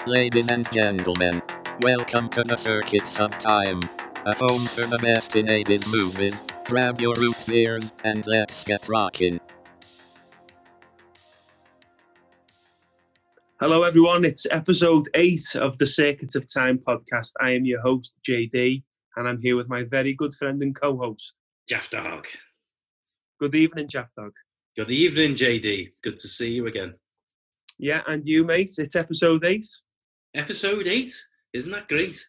Ladies and gentlemen, welcome to the Circuits of Time, a home for the best in 80s movies. Grab your root beers and let's get rockin'. Hello everyone, it's episode 8 of the Circuits of Time podcast. I am your host, JD, and I'm here with my very good friend and co-host, Jaff Dog. Good evening, Jaff Dog. Good evening, JD. Good to see you again. Yeah, and you, mate, it's episode 8. Episode 8? Isn't that great?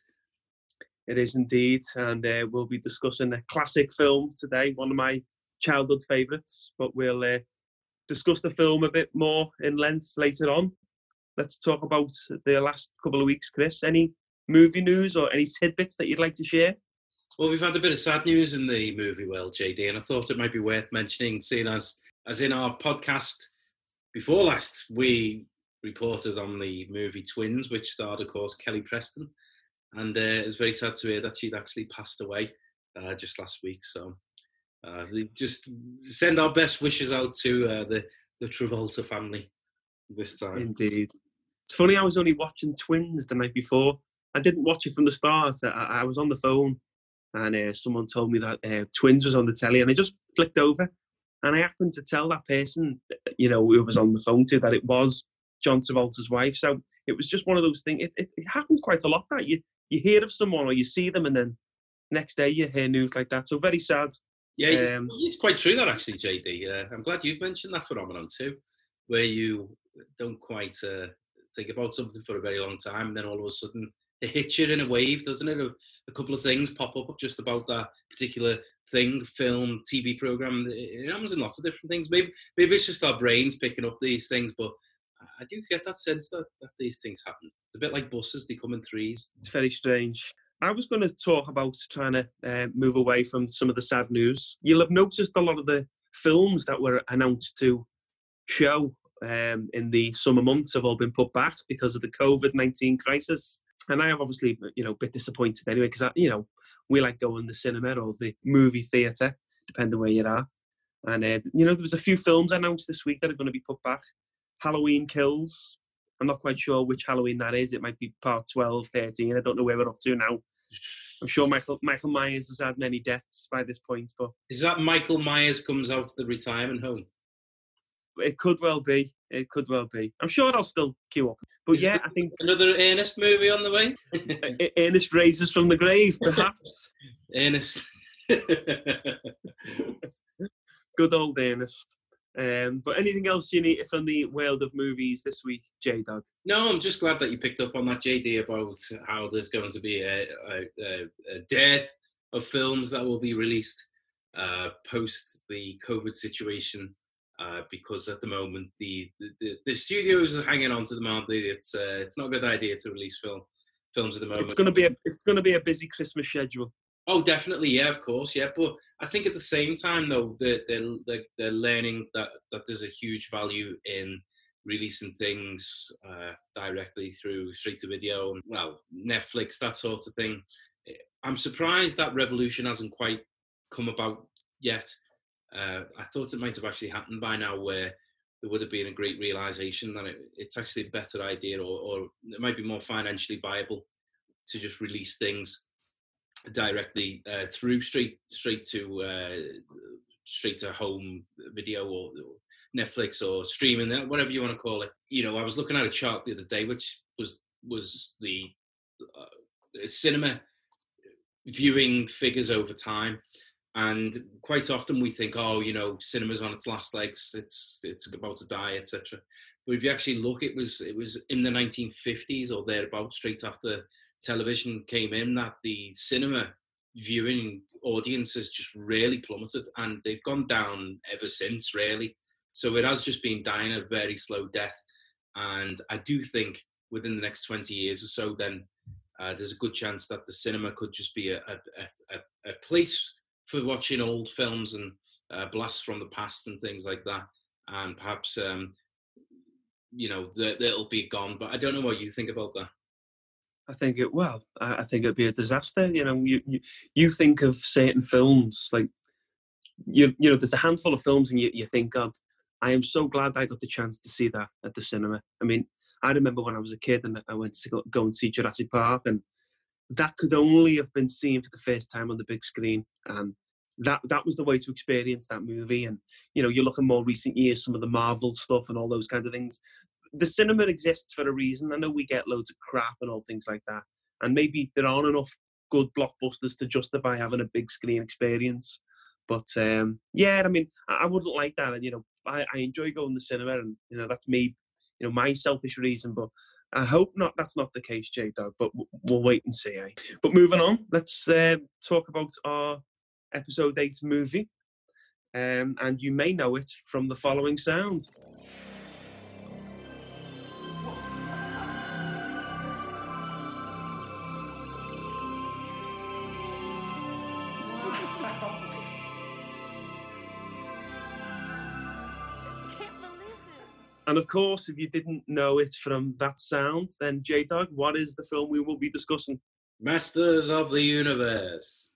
It is indeed, and we'll be discussing a classic film today, one of my childhood favourites, but we'll discuss the film a bit more in length later on. Let's talk about the last couple of weeks, Chris. Any movie news or any tidbits that you'd like to share? Well, we've had a bit of sad news in the movie world, JD, and I thought it might be worth mentioning, seeing as in our podcast before last, we reported on the movie Twins, which starred, of course, Kelly Preston, and it was very sad to hear that she'd actually passed away just last week. So just send our best wishes out to the Travolta family this time. Indeed. It's funny, I was only watching Twins the night before. I didn't watch it from the start. I was on the phone and someone told me that Twins was on the telly, and I just flicked over and I happened to tell that person, who was on the phone to, that it was John Travolta's wife. So it was just one of those things. It happens quite a lot that you hear of someone or you see them and then next day you hear news like that. So very sad. Yeah, it's quite true that actually, JD. I'm glad you've mentioned that phenomenon too, where you don't quite think about something for a very long time, and then all of a sudden it hits you in a wave, doesn't it? A couple of things pop up just about that particular thing, film, TV program. It happens in lots of different things. Maybe it's just our brains picking up these things, but I do get that sense that these things happen. It's a bit like buses, they come in threes. It's very strange. I was going to talk about trying to move away from some of the sad news. You'll have noticed a lot of the films that were announced to show in the summer months have all been put back because of the COVID-19 crisis. And I am obviously, a bit disappointed anyway, because, we like going to the cinema or the movie theatre, depending where you are. And, there was a few films announced this week that are going to be put back. Halloween Kills. I'm not quite sure which Halloween that is. It might be part 12, 13. I don't know where we're up to now. I'm sure Michael Myers has had many deaths by this point. But is that Michael Myers comes out of the retirement home? It could well be. It could well be. I'm sure I'll still queue up. But I think another Ernest movie on the way. Ernest Raises from the Grave, perhaps. Ernest. Good old Ernest. But anything else you need from the world of movies this week, J-Dog? No, I'm just glad that you picked up on that, JD, about how there's going to be a dearth of films that will be released post the COVID situation. Because at the moment the studios are hanging on to them, aren't they? It's not a good idea to release films at the moment. It's going to be a busy Christmas schedule. Oh, definitely, yeah, of course, yeah. But I think at the same time, though, they're learning that there's a huge value in releasing things directly through straight to video and Netflix, that sort of thing. I'm surprised that revolution hasn't quite come about yet. I thought it might have actually happened by now, where there would have been a great realization that it's actually a better idea, or it might be more financially viable to just release things directly through straight to home video or Netflix or streaming, whatever you want to call it. I was looking at a chart the other day, which was the cinema viewing figures over time. And quite often we think, cinema's on its last legs, it's about to die, etc. But if you actually look, it was in the 1950s or thereabouts, straight after television came in, that the cinema viewing audience has just really plummeted, and they've gone down ever since, really. So it has just been dying a very slow death. And I do think within the next 20 years or so, then there's a good chance that the cinema could just be a place for watching old films and blasts from the past and things like that, and perhaps that'll be gone. But I don't know what you think about that. I think it'd be a disaster. You think of certain films, like there's a handful of films, and you think, God, I am so glad I got the chance to see that at the cinema. I mean, I remember when I was a kid and I went to go and see Jurassic Park, and that could only have been seen for the first time on the big screen. And that was the way to experience that movie. And, you know, you look in more recent years, some of the Marvel stuff and all those kinds of things. The cinema exists for a reason. I know we get loads of crap and all things like that. And maybe there aren't enough good blockbusters to justify having a big screen experience. But, yeah, I mean, I wouldn't like that. And, you know, I enjoy going to the cinema, and, you know, that's me, you know, my selfish reason. But I hope not. That's not the case, J-Dog, but we'll wait and see. Eh? But moving on, let's talk about our episode 8 movie. And you may know it from the following sound. And of course, if you didn't know it from that sound, then J-Dog, what is the film we will be discussing? Masters of the Universe.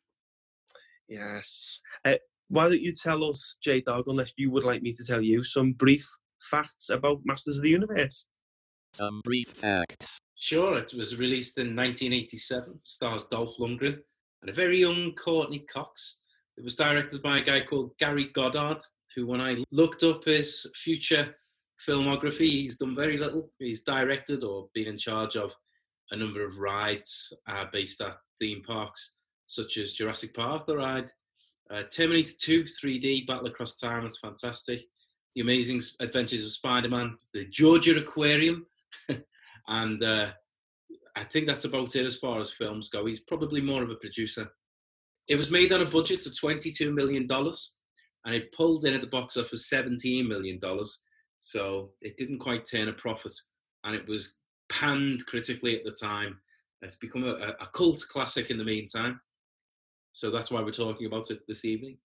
Yes. Why don't you tell us, J-Dog, unless you would like me to tell you, some brief facts about Masters of the Universe? Some brief facts. Sure, it was released in 1987, stars Dolph Lundgren and a very young Courtney Cox. It was directed by a guy called Gary Goddard, who, when I looked up his future filmography, he's done very little. He's directed or been in charge of a number of rides based at theme parks, such as Jurassic Park, the ride, Terminator 2, 3D, Battle Across Time, that's fantastic. The Amazing Adventures of Spider-Man, the Georgia Aquarium, and I think that's about it as far as films go. He's probably more of a producer. It was made on a budget of $22 million, and it pulled in at the box office $17 million. So it didn't quite turn a profit, and it was panned critically at the time. It's become a cult classic in the meantime. So that's why we're talking about it this evening.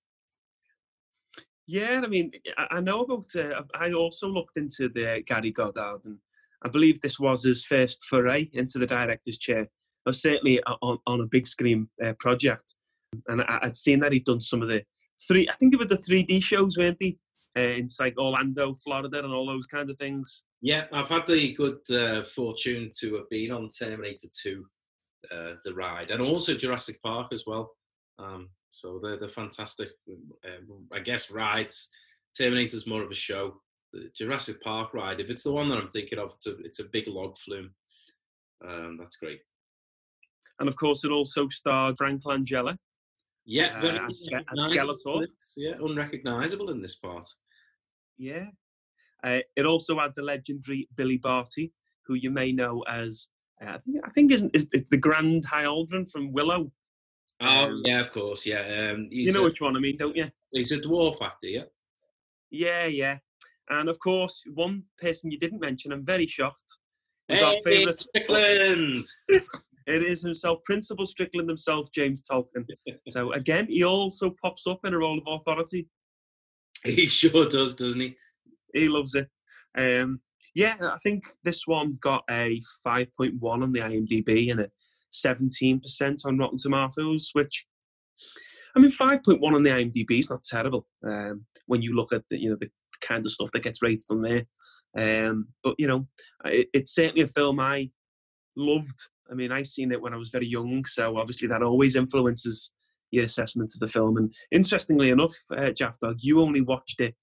Yeah, I mean, I know about I also looked into the Gary Goddard, and I believe this was his first foray into the director's chair, or certainly on a big screen project. And I'd seen that he'd done some of the I think it was the 3D shows, weren't they? In like Orlando, Florida, and all those kinds of things. Yeah, I've had the good fortune to have been on Terminator 2, the ride, and also Jurassic Park as well. So they're fantastic, I guess, rides. Terminator's more of a show. The Jurassic Park ride, if it's the one that I'm thinking of, it's a big log flume. That's great. And of course, it also starred Frank Langella. Yeah, as Skeletor. Yeah, unrecognisable in this part. Yeah. It also had the legendary Billy Barty, who you may know as I think it's the Grand High Aldrin from Willow. Oh yeah, of course, yeah. You know which one I mean, don't you? He's a dwarf actor, yeah. Yeah. And of course, one person you didn't mention, I'm very shocked, was hey, our favourite Strickland. It is himself, Principal Strickland himself, James Tolkien. So again, he also pops up in a role of authority. He sure does, doesn't he? He loves it. Yeah, I think this one got a 5.1 on the IMDb and a 17% on Rotten Tomatoes, which, I mean, 5.1 on the IMDb is not terrible when you look at the kind of stuff that gets rated on there. But it's certainly a film I loved. I mean, I seen it when I was very young, so obviously that always influences your assessment of the film. And interestingly enough, Jaff Dog, you only watched it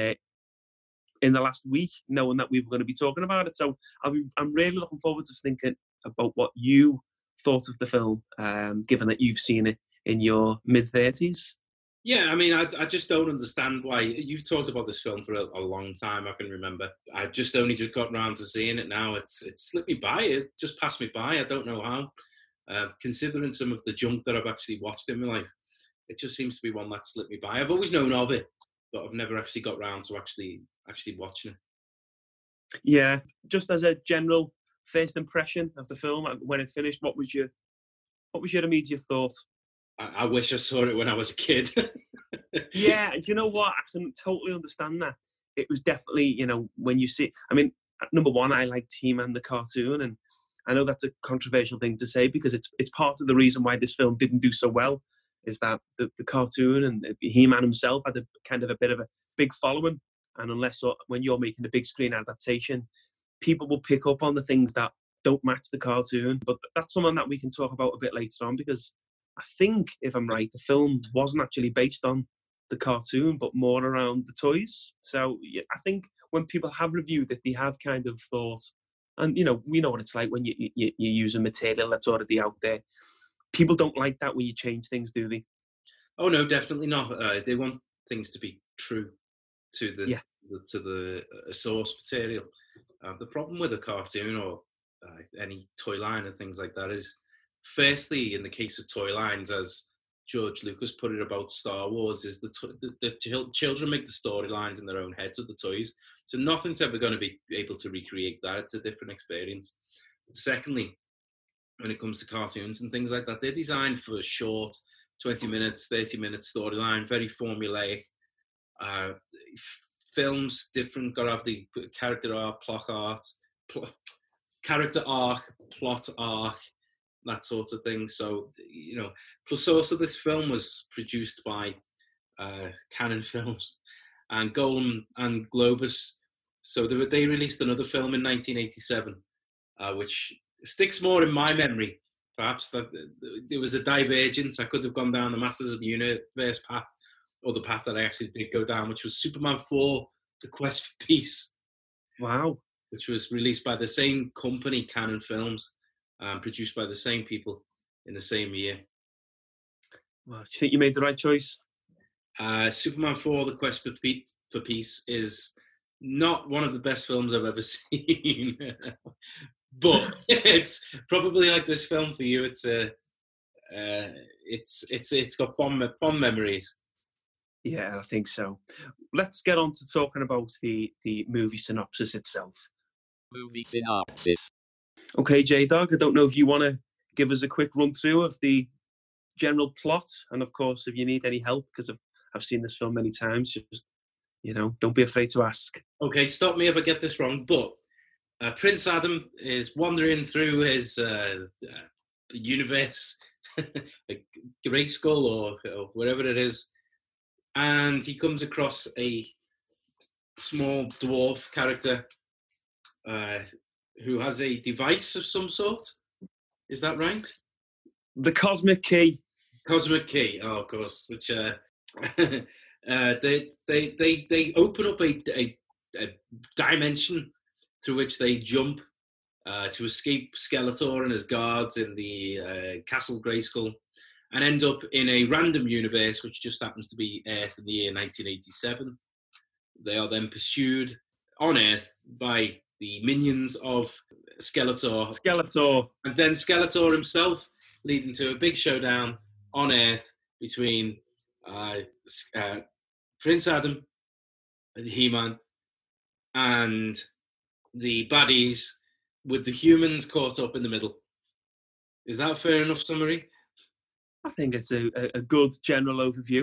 in the last week, knowing that we were going to be talking about it. So I'm really looking forward to thinking about what you thought of the film, given that you've seen it in your mid-30s. Yeah, I mean, I just don't understand why. You've talked about this film for a long time, I can remember. I just only got round to seeing it now. It's slipped me by. It just passed me by. I don't know how. Considering some of the junk that I've actually watched in my life, it just seems to be one that slipped me by. I've always known of it, but I've never actually got round to actually watching it. Yeah, just as a general first impression of the film when it finished, what was your immediate thought? I wish I saw it when I was a kid. Yeah, do you know what? I can totally understand that. It was definitely, when you see... I mean, number one, I liked He-Man the cartoon, and I know that's a controversial thing to say because it's part of the reason why this film didn't do so well, is that the cartoon and He-Man himself had a kind of a bit of a big following, and when you're making a big screen adaptation, people will pick up on the things that don't match the cartoon. But that's something that we can talk about a bit later on, because I think, if I'm right, the film wasn't actually based on the cartoon, but more around the toys. So yeah, I think when people have reviewed it, they have kind of thought, and we know what it's like when you use a material that's already out there. People don't like that when you change things, do they? Oh no, definitely not. They want things to be true to the source material. The problem with a cartoon or any toy line and things like that is, firstly, in the case of toy lines, as George Lucas put it about Star Wars, is the children make the storylines in their own heads with the toys. So nothing's ever going to be able to recreate that. It's a different experience. Secondly, when it comes to cartoons and things like that, they're designed for a short 20 minutes, 30 minutes storyline, very formulaic. Films, different, got to have the character arc, character arc, plot arc, that sort of thing. So, plus also this film was produced by Cannon Films and Golem and Globus. So they released another film in 1987, which sticks more in my memory. Perhaps that there was a divergence. I could have gone down the Masters of the Universe path, or the path that I actually did go down, which was Superman 4, The Quest for Peace. Wow. Which was released by the same company, Cannon Films, produced by the same people in the same year. Well, do you think you made the right choice? Superman 4, The Quest for Peace is not one of the best films I've ever seen. But it's probably like this film for you. It's got fond memories. Yeah, I think so. Let's get on to talking about the movie synopsis itself. Movie synopsis. Okay, J-Dog, I don't know if you want to give us a quick run through of the general plot, and of course, if you need any help, because I've seen this film many times, just don't be afraid to ask. Okay, stop me if I get this wrong, but Prince Adam is wandering through his universe, like Grayskull or whatever it is, and he comes across a small dwarf character who has a device of some sort. Is that right? The Cosmic Key. Cosmic Key, oh, of course. Which they open up a dimension through which they jump to escape Skeletor and his guards in the Castle Grayskull, and end up in a random universe which just happens to be Earth in the year 1987. They are then pursued on Earth by the minions of Skeletor. And then Skeletor himself, leading to a big showdown on Earth between Prince Adam, He-Man, and the baddies, with the humans caught up in the middle. Is that a fair enough summary? I think it's a good general overview.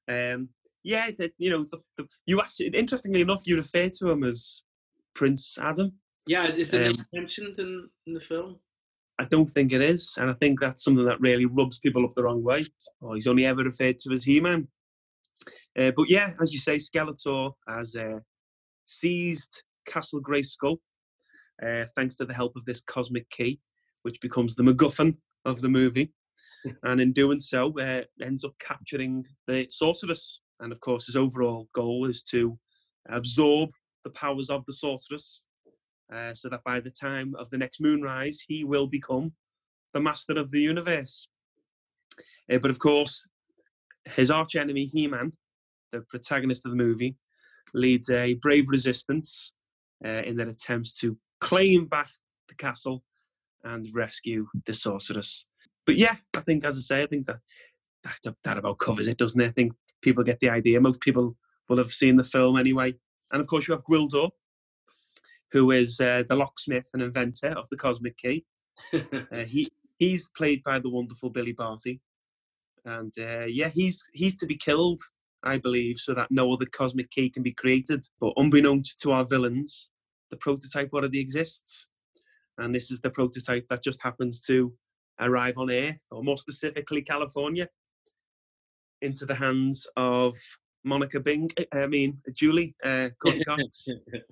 You actually, interestingly enough, you refer to him as Prince Adam. Yeah, is the name mentioned in the film? I don't think it is, and I think that's something that really rubs people up the wrong way. Oh, he's only ever referred to as He-Man. But yeah, as you say, Skeletor has seized Castle Grayskull thanks to the help of this cosmic key, which becomes the MacGuffin of the movie. And in doing so, ends up capturing the sorceress. And of course, his overall goal is to absorb the powers of the sorceress, so that by the time of the next moonrise, he will become the master of the universe. But of course, his archenemy, He-Man, the protagonist of the movie, leads a brave resistance in their attempts to claim back the castle and rescue the sorceress. But yeah, I think, as I say, I think that about covers it, doesn't it? I think people get the idea. Most people will have seen the film anyway. And of course, you have Gwildor, who is the locksmith and inventor of the Cosmic Key. He's played by the wonderful Billy Barty. And he's to be killed, I believe, so that no other Cosmic Key can be created. But unbeknownst to our villains, the prototype already exists. And this is the prototype that just happens to arrive on Earth, or more specifically California, into the hands of Julie Courtney Cox.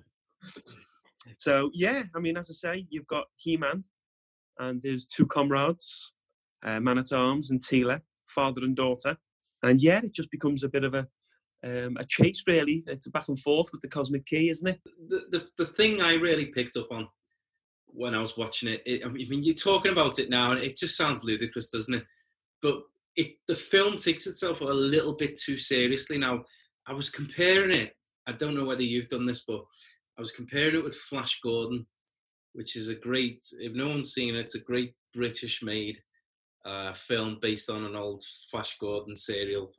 So yeah, I mean, as I say, you've got He-Man and his two comrades, Man-at-Arms and Teela, father and daughter, and yeah, it just becomes a bit of a chase, really. It's a back and forth with the cosmic key, isn't it? The thing I really picked up on when I was watching it, I mean, you're talking about it now, and it just sounds ludicrous, doesn't it? But the film takes itself a little bit too seriously. Now, I was comparing it, I don't know whether you've done this, but I was comparing it with Flash Gordon, which is a great, if no one's seen it, it's a great British-made film based on an old Flash Gordon serial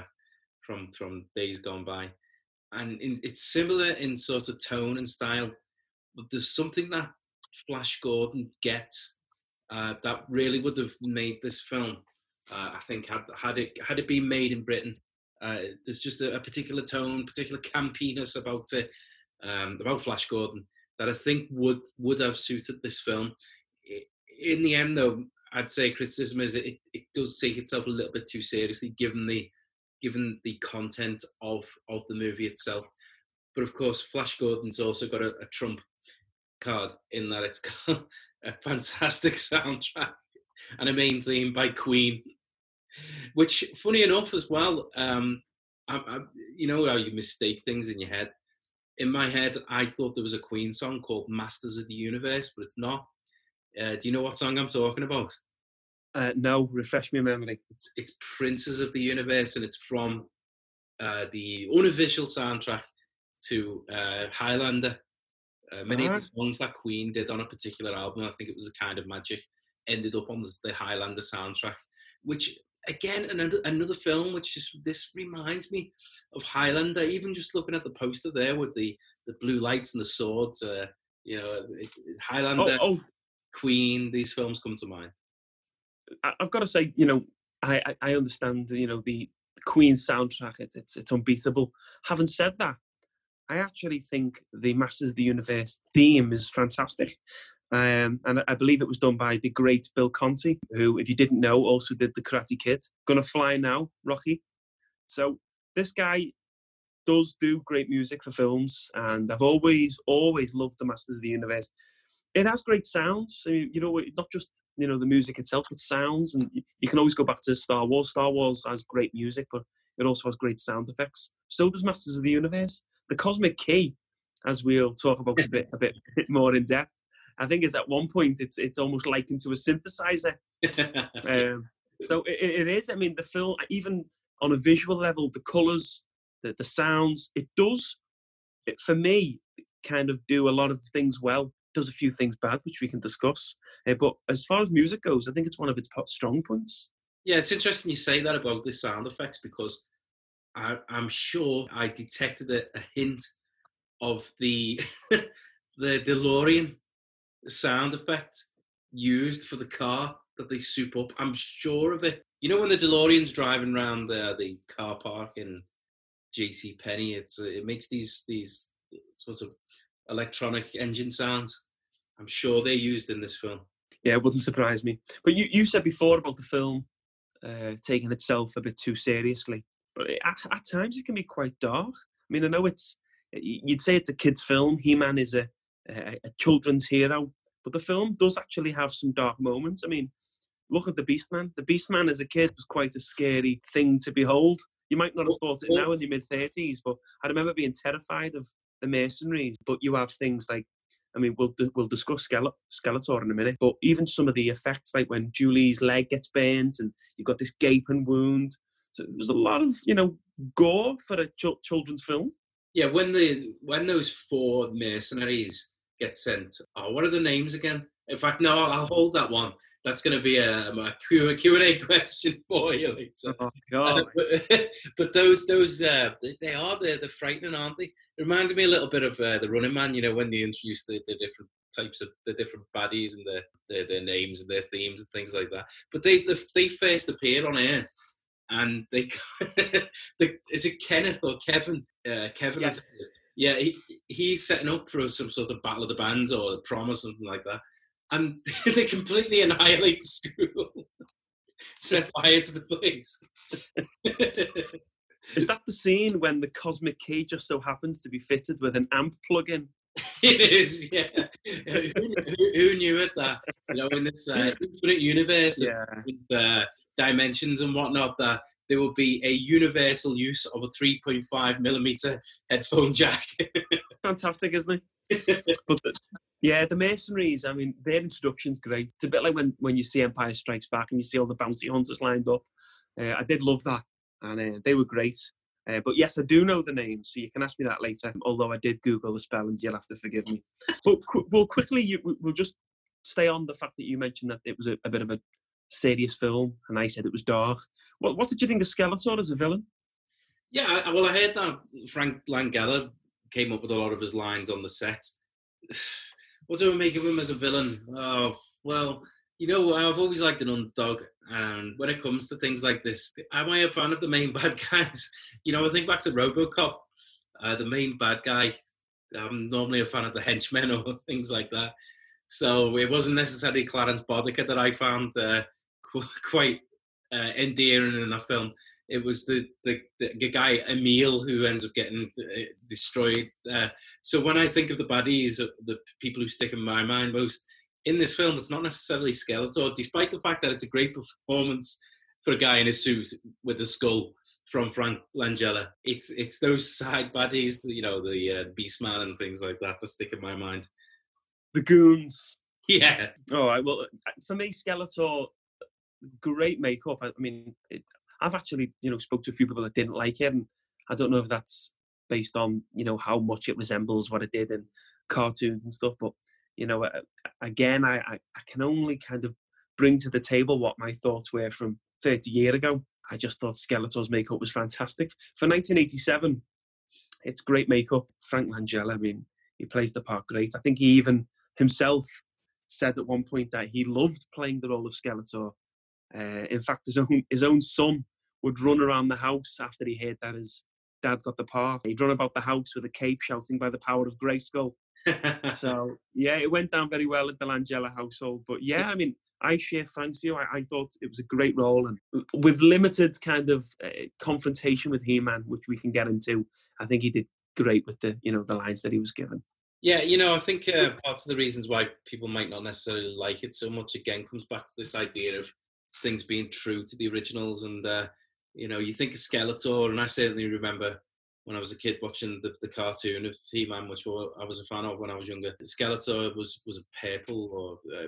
from days gone by. And it's similar in sort of tone and style, but there's something that Flash Gordon gets that really would have made this film. I think had it been made in Britain, there's just a particular tone, particular campiness about Flash Gordon that I think would have suited this film. In the end, though, I'd say criticism is it does take itself a little bit too seriously, given the content of the movie itself. But of course, Flash Gordon's also got a trump card in that it's got a fantastic soundtrack and a main theme by Queen, which, funny enough as well, you know how you mistake things in your head. In my head, I thought there was a Queen song called Masters of the Universe, but it's not. Do you know what song I'm talking about? No, refresh my memory. It's Princes of the Universe, and it's from the unofficial soundtrack to Highlander. Many of the songs that Queen did on a particular album, I think it was A Kind of Magic, ended up on the Highlander soundtrack, which, again, another film which this reminds me of Highlander. Even just looking at the poster there with the blue lights and the swords, Highlander, Queen, these films come to mind. I've got to say, I understand, the Queen soundtrack, it's unbeatable. Having said that, I actually think the Masters of the Universe theme is fantastic. And I believe it was done by the great Bill Conti, who, if you didn't know, also did The Karate Kid. Gonna Fly Now, Rocky. So this guy does do great music for films, and I've always loved the Masters of the Universe. It has great sounds, not just the music itself, but sounds, and you can always go back to Star Wars. Star Wars has great music, but it also has great sound effects. So does Masters of the Universe. The Cosmic Key, as we'll talk about a bit more in depth, I think it's at one point it's almost likened to a synthesizer. So it is. I mean, the film, even on a visual level, the colours, the sounds, it does, for me, kind of do a lot of things well. Does a few things bad, which we can discuss. But as far as music goes, I think it's one of its strong points. Yeah, it's interesting you say that about the sound effects, because I'm sure I detected a hint of the the DeLorean sound effect used for the car that they soup up. I'm sure of it. You know when the DeLorean's driving around the car park in JCPenney, it makes these sorts of electronic engine sounds. I'm sure they're used in this film. Yeah, it wouldn't surprise me. But you said before about the film taking itself a bit too seriously. But at times it can be quite dark. I mean, I know you'd say it's a kid's film. He-Man is a children's hero, but the film does actually have some dark moments. I mean, look at the Beastman. The Beastman as a kid was quite a scary thing to behold. You might not have thought it now in your mid-30s, but I remember being terrified of the mercenaries. But you have things like, I mean, we'll discuss Skeletor in a minute, but even some of the effects, like when Julie's leg gets burnt and you've got this gaping wound. So there's a lot of, gore for a children's film. Yeah, when those four mercenaries get sent, what are the names again? In fact, no, I'll hold that one. That's going to be a Q&A question for you later. Oh, God. But they're frightening, aren't they? It reminds me a little bit of The Running Man, when they introduce the different types of the different baddies and their names and their themes and things like that. But they first appear on Earth. And is it Kenneth or Kevin? Kevin. Yes. Yeah, he's setting up for some sort of Battle of the Bands or the Prom or something like that. And they completely annihilate the school. Set fire to the place. Is that the scene when the cosmic key just so happens to be fitted with an amp plug-in? It is, yeah. Who knew it that, in this infinite universe of dimensions and whatnot, that there will be a universal use of a 3.5 millimeter headphone jack. Fantastic, isn't it? But the mercenaries, I mean, their introduction's great. It's a bit like when you see Empire Strikes Back and you see all the bounty hunters lined up. I did love that, and they were great. But yes, I do know the names, so you can ask me that later. Although I did Google the spellings, you'll have to forgive me. But we'll just stay on the fact that you mentioned that it was a bit of a serious film, and I said it was dark. What did you think of Skeletor as a villain? Yeah, I heard that Frank Langella came up with a lot of his lines on the set. What do I make of him as a villain? Oh, well, I've always liked an underdog, and when it comes to things like this, am I a fan of the main bad guys? I think back to RoboCop, the main bad guy. I'm normally a fan of the henchmen or things like that. So it wasn't necessarily Clarence Boddicker that I found quite endearing in that film. It was the guy Emil who ends up getting destroyed. So when I think of the baddies, the people who stick in my mind most in this film, it's not necessarily Skeletor, despite the fact that it's a great performance for a guy in a suit with a skull from Frank Langella. It's those side baddies, the Beastman and things like that stick in my mind. The goons. Yeah. All right. Well, for me, Skeletor, great makeup. I mean, I've actually, spoke to a few people that didn't like it, and I don't know if that's based on, how much it resembles what it did in cartoons and stuff. But, again, I can only kind of bring to the table what my thoughts were from 30 years ago. I just thought Skeletor's makeup was fantastic. For 1987, it's great makeup. Frank Langella, I mean, he plays the part great. I think he even himself said at one point that he loved playing the role of Skeletor. In fact, his own son would run around the house after he heard that his dad got the part. He'd run about the house with a cape shouting by the power of Grayskull. So, yeah, it went down very well at the Langella household. But, yeah, I mean, I share Frank's view. I thought it was a great role. And with limited kind of confrontation with He-Man, which we can get into, I think he did great with the lines that he was given. Yeah, I think part of the reasons why people might not necessarily like it so much, again, comes back to this idea of things being true to the originals. And, you think of Skeletor, and I certainly remember when I was a kid watching the cartoon of He-Man, which I was a fan of when I was younger. Skeletor was a purple or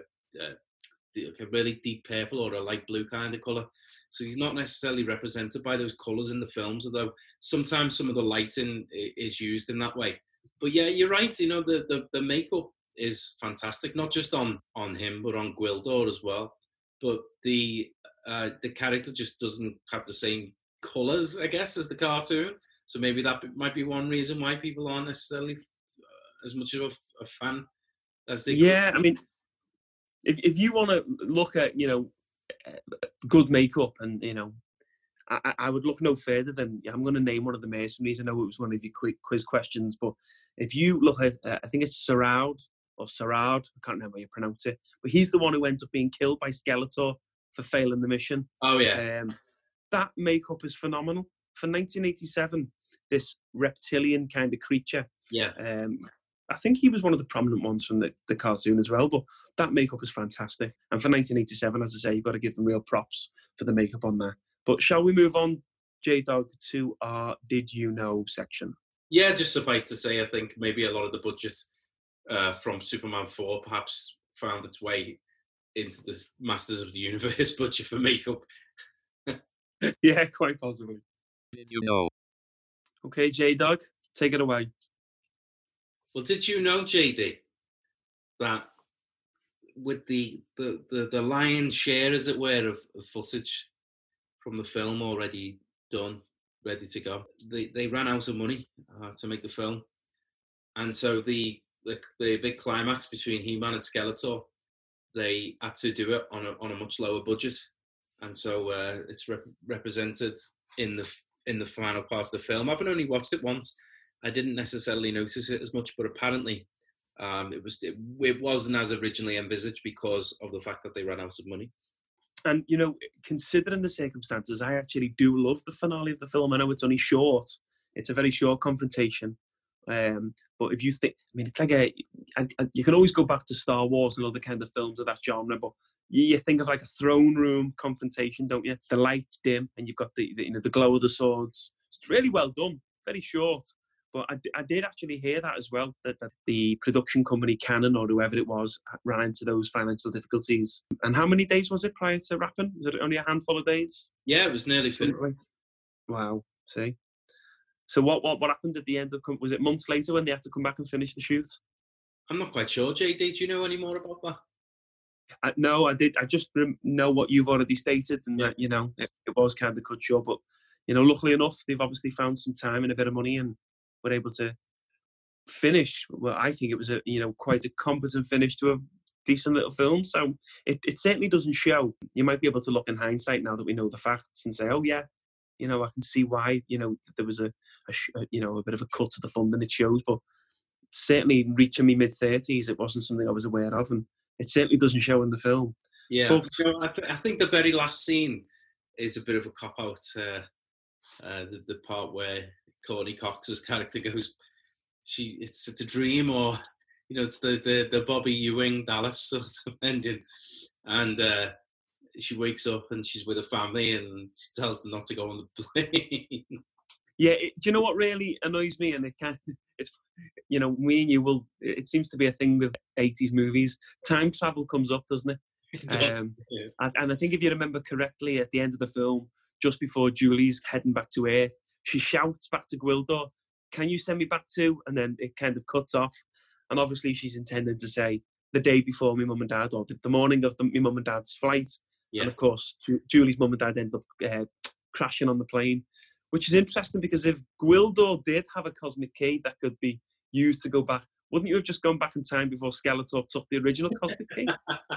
a really deep purple or a light blue kind of colour. So he's not necessarily represented by those colours in the films, although sometimes some of the lighting is used in that way. But yeah, you're right. The makeup is fantastic, not just on him, but on Gwildor as well. But the character just doesn't have the same colours, I guess, as the cartoon. So maybe that might be one reason why people aren't necessarily as much of a fan as they could. Yeah, I mean, if you want to look at, good makeup and, I would look no further than, I'm going to name one of the mercenaries. I know it was one of your quick quiz questions, but if you look at, I think it's Sarraud, I can't remember how you pronounce it, but he's the one who ends up being killed by Skeletor for failing the mission. Oh, yeah. That makeup is phenomenal. For 1987, this reptilian kind of creature. Yeah. I think he was one of the prominent ones from the cartoon as well, but that makeup is fantastic. And for 1987, as I say, you've got to give them real props for the makeup on there. But shall we move on, J-Dog, to our Did You Know section? Yeah, just suffice to say, I think maybe a lot of the budget from Superman 4 perhaps found its way into the Masters of the Universe budget for makeup. Yeah, quite possibly. Did you know? Okay, J-Dog, take it away. Well, did you know, JD, that with the lion's share, as it were, of footage from the film already done, ready to go, they ran out of money to make the film, and so the big climax between He-Man and Skeletor, they had to do it on a much lower budget, and so it's represented in the final part of the film. I've only watched it once. I didn't necessarily notice it as much, but apparently it wasn't as originally envisaged because of the fact that they ran out of money. And, you know, considering the circumstances, I actually do love the finale of the film. I know it's only short. It's a very short confrontation. But if you think, I mean, it's like and you can always go back to Star Wars and other kind of films of that genre, but you think of like a throne room confrontation, don't you? The lights dim and you've got the you know, the glow of the swords. It's really well done, very short. But I did actually hear that as well, that the production company, Canon or whoever it was, ran into those financial difficulties. And how many days was it prior to wrapping? Was it only a handful of days? Yeah, it was nearly 50. Wow, see? So what happened at the end of, was it months later when they had to come back and finish the shoot? I'm not quite sure, JD. Do you know any more about that? No, I did. I just know what you've already stated, and that, you know, it was kind of cut short. But, you know, luckily enough, they've obviously found some time and a bit of money and were able to finish. Well, I think it was quite a competent finish to a decent little film. So it certainly doesn't show. You might be able to look in hindsight now that we know the facts and say, oh yeah, you know, I can see why, you know, there was a bit of a cut to the funding it shows. But certainly reaching me mid-30s, it wasn't something I was aware of, and it certainly doesn't show in the film. Yeah, but, you know, I think the very last scene is a bit of a cop-out. The part where Courtney Cox's character goes, it's a dream, or, you know, it's the Bobby Ewing Dallas sort of ending, and she wakes up and she's with her family and she tells them not to go on the plane. Yeah, do you know what really annoys me? And it's, you know, me and you it seems to be a thing with 80s movies. Time travel comes up, doesn't it? Yeah. And I think if you remember correctly, at the end of the film, just before Julie's heading back to Earth, she shouts back to Gwildor, "Can you send me back to?" And then it kind of cuts off. And obviously she's intending to say the day before my mum and dad, or the morning of my mum and dad's flight. Yeah. And of course, Julie's mum and dad end up crashing on the plane, which is interesting because if Gwildor did have a cosmic key that could be used to go back, wouldn't you have just gone back in time before Skeletor took the original cosmic key?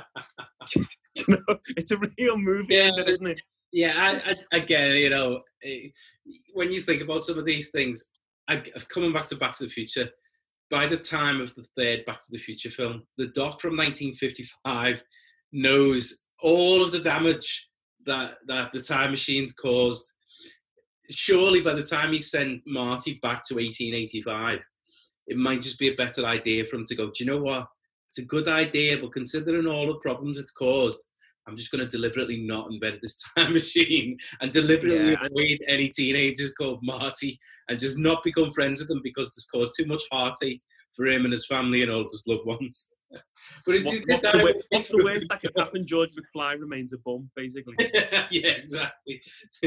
You know, it's a real movie, isn't it? Yeah, again, you know, when you think about some of these things, coming back to the Future, by the time of the third Back to the Future film, the Doc from 1955 knows all of the damage that the time machine's caused. Surely by the time he sent Marty back to 1885, it might just be a better idea for him to go, do you know what? It's a good idea, but considering all the problems it's caused, I'm just going to deliberately not invent this time machine and deliberately avoid any teenagers called Marty and just not become friends with them because it's caused too much heartache for him and his family and all of his loved ones. But what's the worst that could happen? George McFly remains a bum, basically. Yeah, exactly.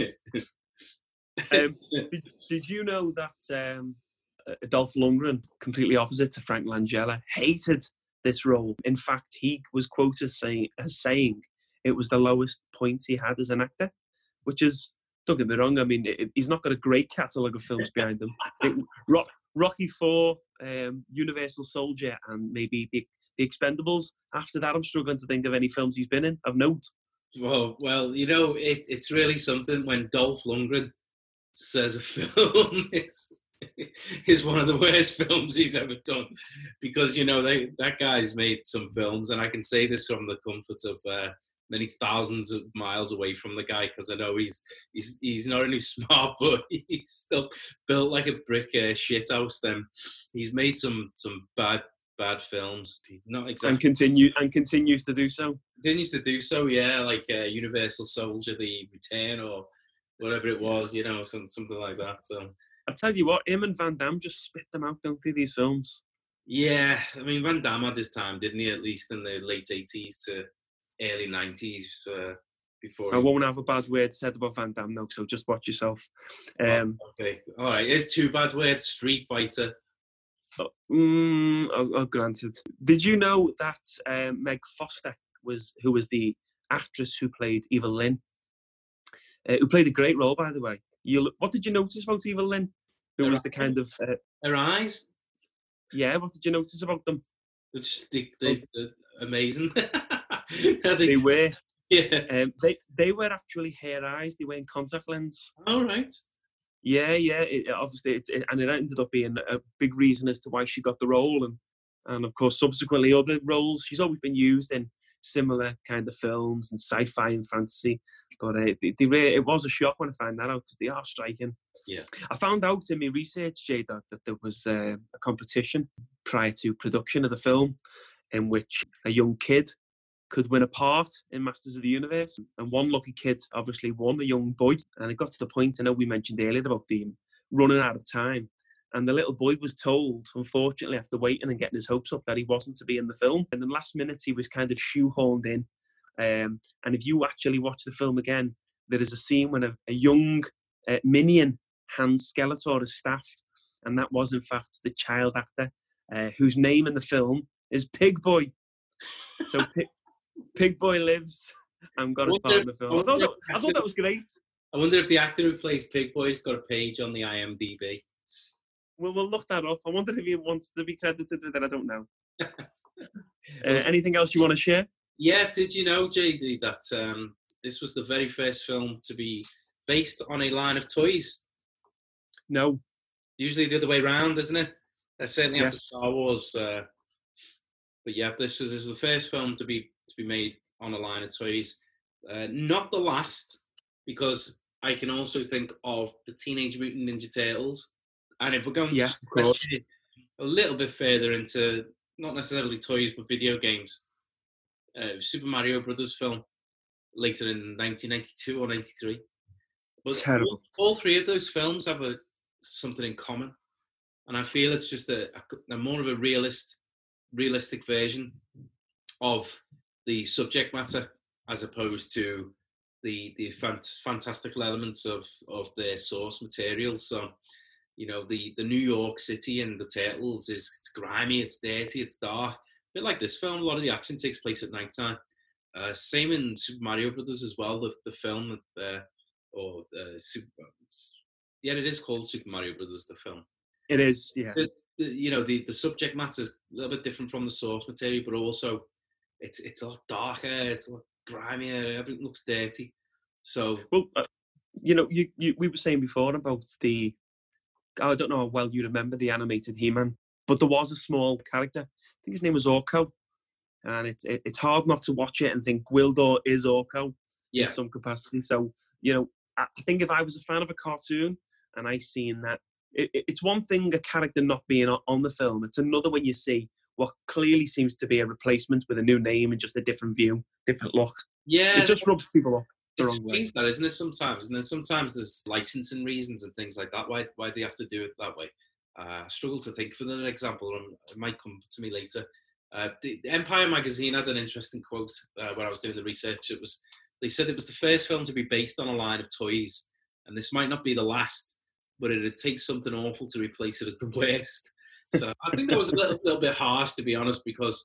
Did you know that Dolph Lundgren, completely opposite to Frank Langella, hated this role? In fact, he was quoted as saying it was the lowest point he had as an actor, which is, don't get me wrong, I mean, he's not got a great catalogue of films behind him. Rocky IV, Universal Soldier, and maybe the Expendables. After that, I'm struggling to think of any films he's been in of note. Well, you know, it's really something when Dolph Lundgren says a film is one of the worst films he's ever done, because, you know, that guy's made some films, and I can say this from the comfort of many thousands of miles away from the guy, because I know he's not only smart, but he's still built like a brick shithouse. Then he's made some bad films, not exactly, and continues to do so. Yeah, like Universal Soldier, The Return, or whatever it was, you know, something like that. So I tell you what, him and Van Damme just spit them out, don't they, these films? Yeah, I mean, Van Damme had his time, didn't he? At least in the late 80s to early 90s. Before I won't have a bad word said about Van Damme, no, so just watch yourself. Okay, all right. Here's two bad words: Street Fighter. Granted. Did you know that Meg Foster who was the actress who played Evil Lynn, who played a great role, by the way? What did you notice about Evil Lynn? Who was the kind of her eyes? Yeah, what did you notice about them? They're amazing. They were. Yeah. They were actually her eyes. They were in contact lens. All right. Yeah. Obviously, it ended up being a big reason as to why she got the role, and of course, subsequently other roles. She's always been used in similar kind of films and sci-fi and fantasy. But it was a shock when I found that out because they are striking. Yeah. I found out in my research, J-Dog, that there was a competition prior to production of the film in which a young kid could win a part in Masters of the Universe. And one lucky kid obviously won, a young boy. And it got to the point, I know we mentioned earlier about them running out of time. And the little boy was told, unfortunately, after waiting and getting his hopes up, that he wasn't to be in the film. And in the last minute, he was kind of shoehorned in. And if you actually watch the film again, there is a scene when a young minion hands Skeletor his staff. And that was, in fact, the child actor whose name in the film is Pig Boy. So Pig Boy lives and got his part in the film. I thought that was great. I wonder if the actor who plays Pig Boy's got a page on the IMDb. We'll look that up. I wonder if he wants to be credited with it. I don't know. Anything else you want to share? Yeah, did you know, JD, that this was the very first film to be based on a line of toys? No. Usually the other way around, isn't it? Certainly after Yes. Star Wars. But yeah, this was the first film to be made on a line of toys. Not the last, because I can also think of the Teenage Mutant Ninja Turtles. And if we're going to question it a little bit further into not necessarily toys but video games, Super Mario Brothers film later in 1992 or 93. But terrible. All three of those films have something in common, and I feel it's just a more of a realistic version of the subject matter as opposed to the fantastical elements of their source material. So, you know, the New York City and the Turtles it's grimy, it's dirty, it's dark. A bit like this film, a lot of the action takes place at nighttime. Same in Super Mario Brothers as well. The film, it is called Super Mario Brothers. The film. It is, yeah. The subject matter is a little bit different from the source material, but also it's a lot darker, it's a lot grimier. Everything looks dirty. So, well, we were saying before about I don't know how well you remember the animated He-Man, but there was a small character. I think his name was Orko, and it's hard not to watch it and think Gwildor is Orko in some capacity. So, I think if I was a fan of a cartoon and I seen that, it's one thing a character not being on the film. It's another when you see what clearly seems to be a replacement with a new name and just a different view, different look. Yeah, it just rubs people off. It's strange that, isn't it? Sometimes, and then sometimes there's licensing reasons and things like that. Why they have to do it that way? I struggle to think of an example, and it might come to me later. The Empire magazine had an interesting quote when I was doing the research. They said it was the first film to be based on a line of toys, and this might not be the last, but it'd take something awful to replace it as the worst. So I think that was a little bit harsh, to be honest, because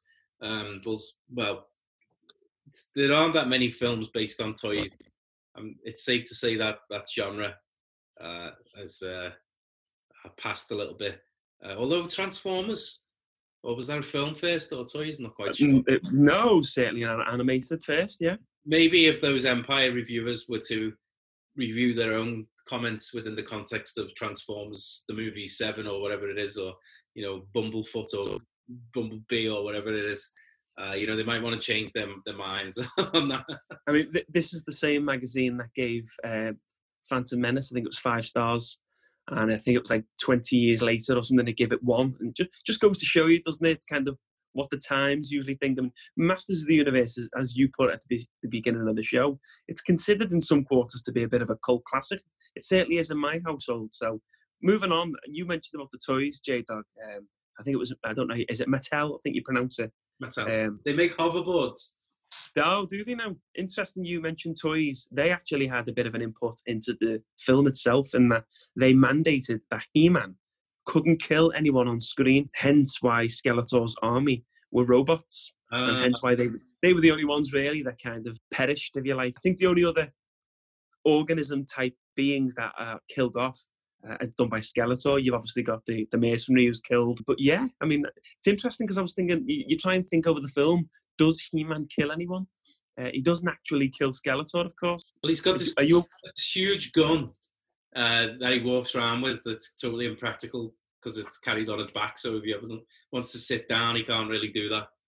there aren't that many films based on toys. It's safe to say that genre has passed a little bit. Although Transformers, or was that a film first or toys? I'm not quite sure. No, certainly an animated first, yeah. Maybe if those Empire reviewers were to review their own comments within the context of Transformers, the movie 7 or whatever it is, or Bumblefoot or Bumblebee or whatever it is, they might want to change their minds on that. I mean, this is the same magazine that gave Phantom Menace, I think it was 5 stars, and I think it was like 20 years later or something, they give it 1. And just goes to show you, doesn't it, kind of what the Times usually think. I mean, Masters of the Universe, as you put at the beginning of the show, it's considered in some quarters to be a bit of a cult classic. It certainly is in my household. So moving on, you mentioned about the toys, J-Dog. I think it was, I don't know, is it Mattel? I think you pronounce it. Mattel. They make hoverboards. Oh, do they now? Interesting you mentioned toys. They actually had a bit of an input into the film itself, in that they mandated that He-Man couldn't kill anyone on screen, hence why Skeletor's army were robots, and hence why they were the only ones really that kind of perished, if you like. I think the only other organism-type beings that are killed off it's done by Skeletor. You've obviously got the mercenary who's killed. But yeah, I mean, it's interesting because I was thinking, you try and think over the film, does He-Man kill anyone? He doesn't actually kill Skeletor, of course. Well, he's got this huge gun that he walks around with that's totally impractical because it's carried on his back. So if he ever wants to sit down, he can't really do that.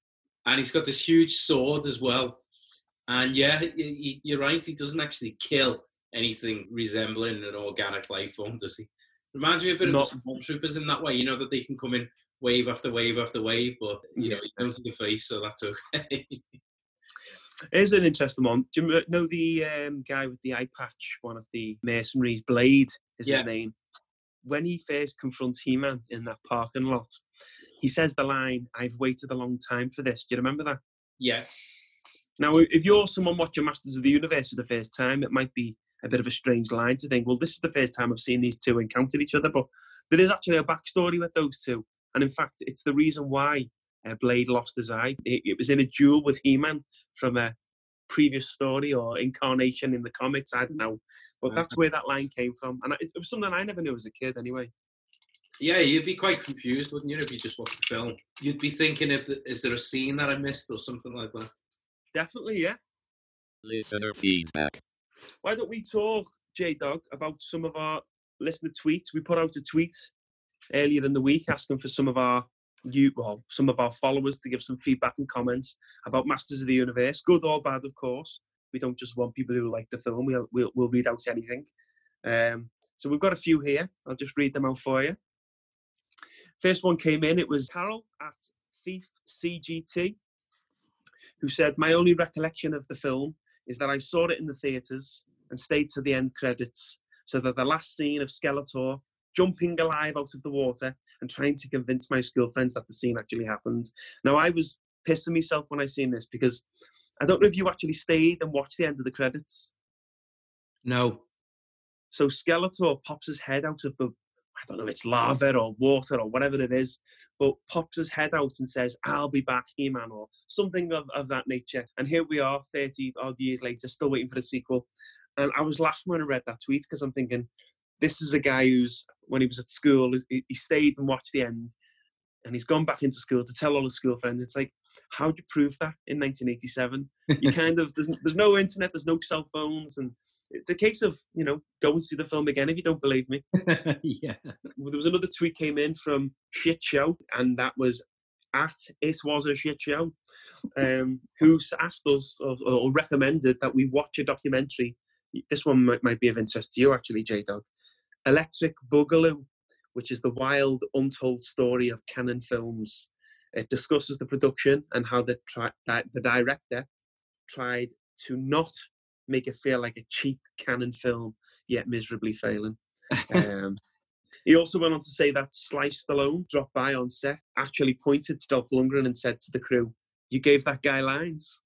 and he's got this huge sword as well. And yeah, you're right. He doesn't actually kill anything resembling an organic life form, does he? Reminds me a bit of the Stormtroopers in that way, you know, that they can come in wave after wave after wave, but, you know, he goes to the face, so that's okay. Here's an interesting one. Do you know the guy with the eye patch, one of the mercenaries, Blade is his name? When he first confronts He-Man in that parking lot, he says the line, "I've waited a long time for this." Do you remember that? Yeah. Now, if you're someone watching Masters of the Universe for the first time, it might be a bit of a strange line to think, well, this is the first time I've seen these two encounter each other, but there is actually a backstory with those two. And in fact, it's the reason why Blade lost his eye. It was in a duel with He-Man from a previous story or incarnation in the comics, I don't know. But that's where that line came from. And it was something I never knew as a kid anyway. Yeah, you'd be quite confused, wouldn't you, if you just watched the film? You'd be thinking, is there a scene that I missed or something like that? Definitely, yeah. Listener feedback. Why don't we talk, J-Dog, about some of our listener tweets? We put out a tweet earlier in the week asking for some of our followers to give some feedback and comments about Masters of the Universe, good or bad, of course. We don't just want people who like the film. We'll read out anything. So we've got a few here. I'll just read them out for you. First one came in. It was Carol at Thief CGT, who said, "My only recollection of the film is that I saw it in the theatres and stayed to the end credits, so that the last scene of Skeletor jumping alive out of the water and trying to convince my school friends that the scene actually happened." Now, I was pissing myself when I seen this because I don't know if you actually stayed and watched the end of the credits. No. So Skeletor pops his head out of the, I don't know if it's lava or water or whatever it is, but pops his head out and says, "I'll be back, He-Man," or something of that nature. And here we are, 30 odd years later, still waiting for the sequel. And I was laughing when I read that tweet because I'm thinking, this is a guy who's, when he was at school, he stayed and watched the end, and he's gone back into school to tell all his school friends. It's like, how'd you prove that in 1987? You kind of, there's no internet, there's no cell phones, and it's a case of, you know, go and see the film again if you don't believe me. Yeah. There was another tweet came in from Shit Show, and that was at It Was a Shit Show, who asked us or recommended that we watch a documentary. This one might be of interest to you, actually, J-Dog. Electric Boogaloo, which is the wild, untold story of Cannon Films. It discusses the production and how the director tried to not make it feel like a cheap Cannon film, yet miserably failing. He also went on to say that Sly Stallone dropped by on set, actually pointed to Dolph Lundgren and said to the crew, "You gave that guy lines."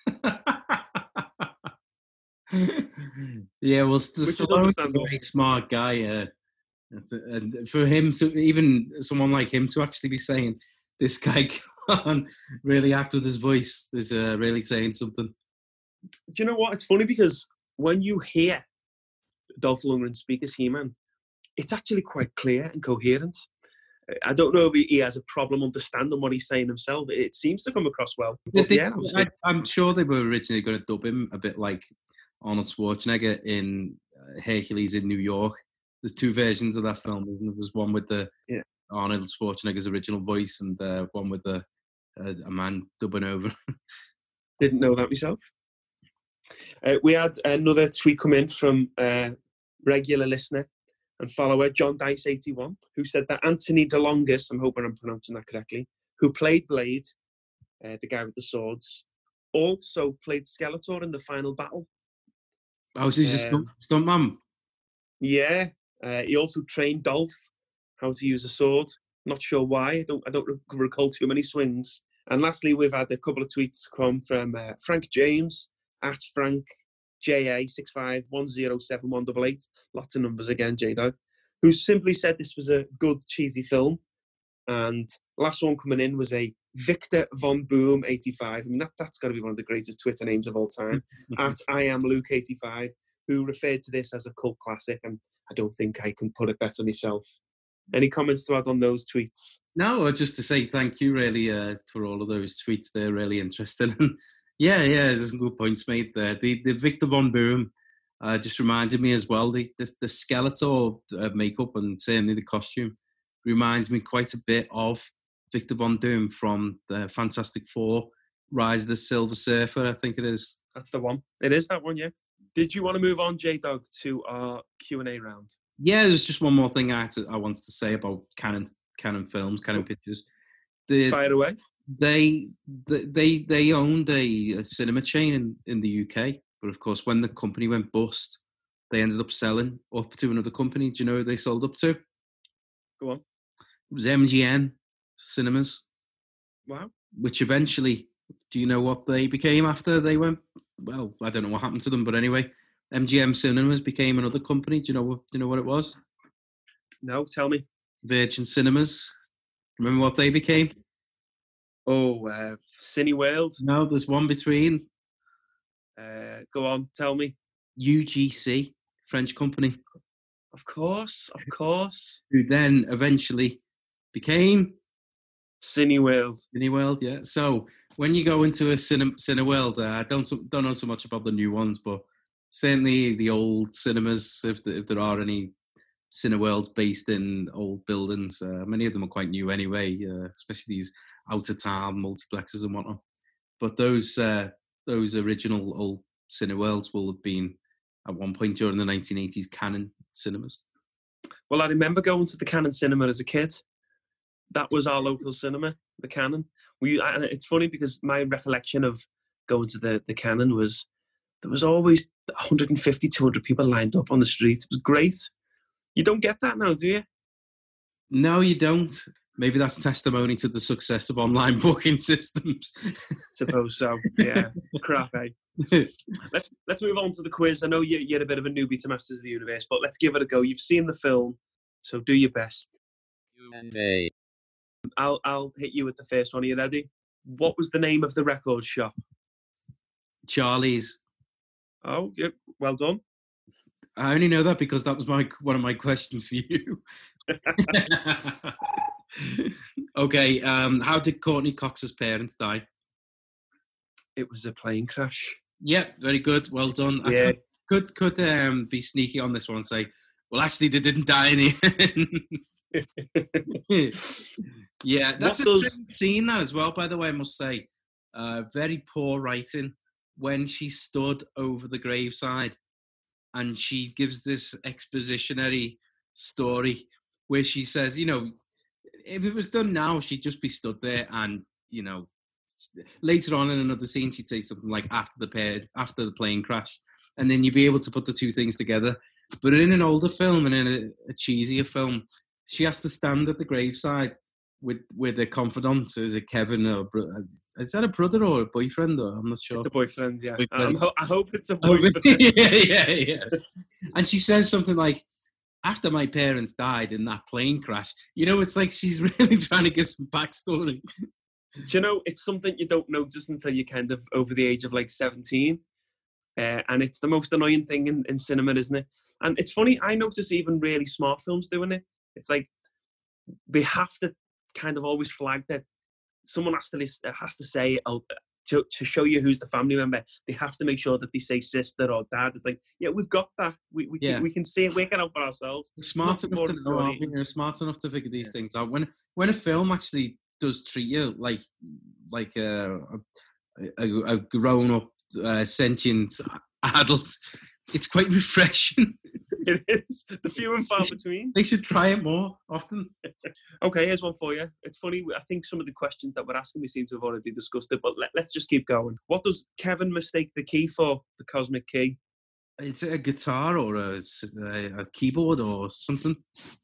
Yeah, well, Stallone's a very smart guy. And for him to, even someone like him to actually be saying, "This guy can't really act with his voice," is really saying something. Do you know what? It's funny because when you hear Dolph Lundgren speak as He-Man, it's actually quite clear and coherent. I don't know if he has a problem understanding what he's saying himself. It seems to come across well. But I'm sure they were originally going to dub him a bit like Arnold Schwarzenegger in Hercules in New York. There's two versions of that film, isn't there? There's one with the Arnold Schwarzenegger's original voice and one with a man dubbing over. Didn't know that myself. We had another tweet come in from a regular listener and follower, John Dice81, who said that Anthony DeLongis, I'm hoping I'm pronouncing that correctly, who played Blade, the guy with the swords, also played Skeletor in the final battle. Oh, so he's a stuntman? Yeah. He also trained Dolph how to use a sword. Not sure why. I don't recall too many swings. And lastly, we've had a couple of tweets come from Frank James at Frank JA65107188. Lots of numbers again, J-Dog. Who simply said this was a good, cheesy film. And last one coming in was a Victor Von Boom 85. I mean, that's got to be one of the greatest Twitter names of all time. At I Am Luke 85, who referred to this as a cult classic, and I don't think I can put it better myself. Any comments to add on those tweets? No, just to say thank you, really, for all of those tweets. They're really interesting. yeah, there's some good points made there. The Victor Von Boom just reminded me as well. The Skeletor makeup and certainly the costume reminds me quite a bit of Victor Von Doom from the Fantastic Four Rise of the Silver Surfer, I think it is. That's the one. It is that one, yeah. Did you want to move on, J-Dog, to our Q&A round? Yeah, there's just one more thing I wanted to say about Canon films, Canon Pictures. Fire away. They owned a cinema chain in the UK, but of course, when the company went bust, they ended up selling up to another company. Do you know who they sold up to? Go on. It was MGM Cinemas. Wow. Which eventually, do you know what they became after they went? Well, I don't know what happened to them, but anyway, MGM Cinemas became another company. Do you know what it was? No, tell me. Virgin Cinemas. Remember what they became? Oh, Cineworld. No, there's one between. Go on, tell me. UGC, French company. Of course. Who then eventually became Cineworld. Cineworld, yeah. So when you go into a Cineworld, I don't know so much about the new ones, but certainly the old cinemas, if there are any Cineworlds based in old buildings, many of them are quite new anyway, especially these out of town multiplexes and whatnot. But those original old Cineworlds will have been at one point during the 1980s Canon cinemas. Well, I remember going to the Canon cinema as a kid. That was our local cinema, the Canon. And it's funny because my recollection of going to the Canon was there was always 150, 200 people lined up on the street. It was great. You don't get that now, do you? No, you don't. Maybe that's testimony to the success of online booking systems. Suppose so. Yeah. Crap, eh? Let's move on to the quiz. I know you're a bit of a newbie to Masters of the Universe, but let's give it a go. You've seen the film, so do your best. Q&A. I'll hit you with the first one. Are you ready? What was the name of the record shop? Charlie's. Oh, yeah, well done. I only know that because that was one of my questions for you. Okay, how did Courtney Cox's parents die? It was a plane crash. Yeah, very good. Well done. Yeah. I could be sneaky on this one and say, well, actually, they didn't die in the end. Yeah, that's a scene that as well, by the way, I must say. Very poor writing when she stood over the graveside and she gives this expositionary story where she says, if it was done now, she'd just be stood there and, later on in another scene, she'd say something like after the plane crash, and then you'd be able to put the two things together. But in an older film and in a cheesier film, she has to stand at the graveside with a confidant. Is it Kevin or is that a brother or a boyfriend? Or I'm not sure. It's a boyfriend, yeah. Boyfriend. I hope it's a boyfriend. Yeah. And she says something like, after my parents died in that plane crash, it's like she's really trying to give some backstory. Do you know, it's something you don't notice until you're kind of over the age of like 17. And it's the most annoying thing in cinema, isn't it? And it's funny, I notice even really smart films doing it. It's like they have to kind of always flag that someone has to say to show you who's the family member. They have to make sure that they say sister or dad. It's like, yeah, we've got that. We can see it, work it out for ourselves. We're smart enough to know. We're smart enough to figure these things out. When a film actually does treat you like a grown up sentient adult, it's quite refreshing. It is. The few and far between. They should try it more often. Okay, here's one for you. It's funny, I think some of the questions that we're asking, we seem to have already discussed it, but let's just keep going. What does Kevin mistake the key for, the cosmic key? It's a guitar or a keyboard or something.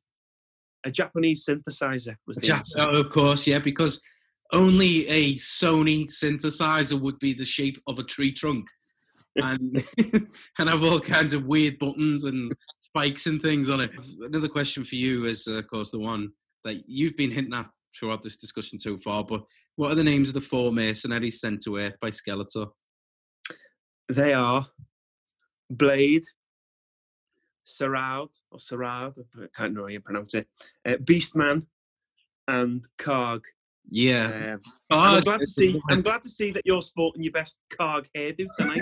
A Japanese synthesizer was the answer. Oh, of course, yeah, because only a Sony synthesizer would be the shape of a tree trunk. And have all kinds of weird buttons and spikes and things on it. Another question for you is, of course, the one that you've been hinting at throughout this discussion so far, but what are the names of the 4 mercenaries sent to Earth by Skeletor? They are Blade, Sarad, I can't know how you pronounce it, Beastman, and Karg. Yeah. I'm glad to see that you're sporting your best Karg hairdo tonight.